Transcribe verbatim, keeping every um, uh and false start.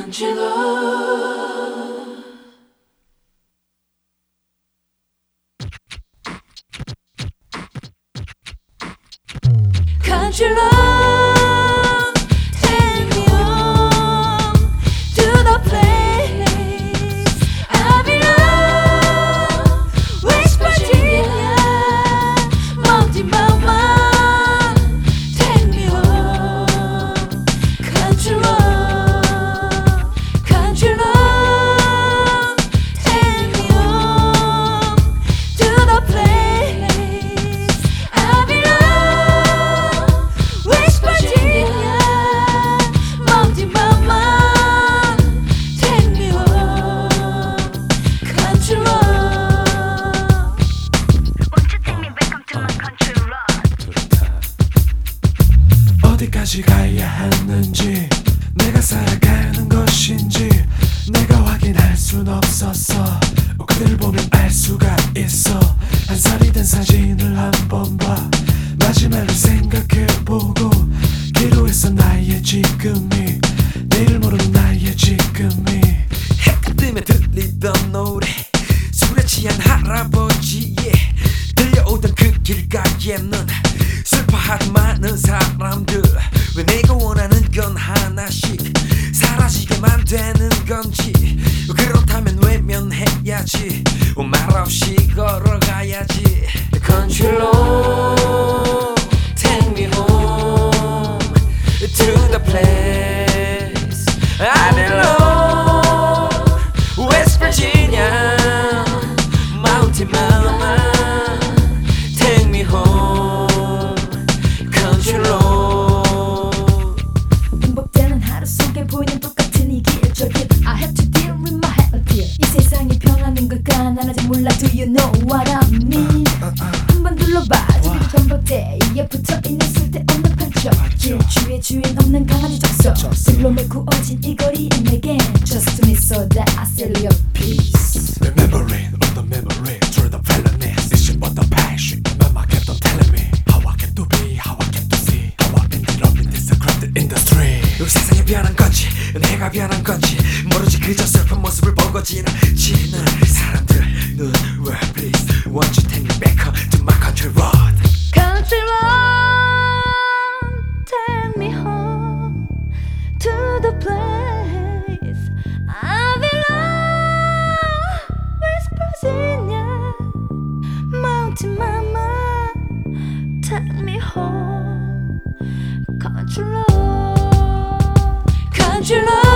Country love. Country love, take me home to the place I belong. West Virginia, Mountain Mama, take me home. Country love, country love, take me home to the place I belong. West Virginia, Mountain Mama, take me home. Country love. Won't you take me back home to my country road? 어디까지 가야 하는지, 내가 살아가는 것인지 내가 확인할 순 없었어. 그들 보면 알 수가 있어. 한 살이 된 사진을 한번 봐. 마지막을 생각해보고 기로에서 나의 지금이, 내일 모르는 나의 지금이. 해가 뜨면 들리던 노래, 술에 취한 할아버지의 들려오던 그 길가에는 슬퍼하던 많은 사람들. 왜 내가 원하는 건 하나씩 사라지게 만드는 건지, 그렇다면 외면해야지, 말없이 걸어가야지. Country love, take me home to the place I belong. West Virginia, Mountain Mama, take me home. Country road. 반복되는 하루 속에 보이는 똑같은 이 길저길 I have to deal with my health. 이 세상이 변하는 걸까 난 아직 몰라. Do you know what I mean? 한번 둘러봐. 저기도 전봇대 이에 붙어있는 쓸데없는 판처. 길주의 주인 없는 강아지 적서. 슬롬에 구워진 이 거리에 내겐 Just to me so that I sell your peace. Remembering all the memory through the felonies. This shit was the passion. Mama kept on telling me how I came to be, how I came to see, how I ended up in this crowded industry. 여기 세상이 변한 건지 내가 변한 건지 모르지. 그저 슬픈 모습을 보고 지나치는 사람들. 눈 where please won't you take me back home to my country road. Country road, take me home to the place I belong. West Virginia, Mountain Mama, take me home. Country road, Country love.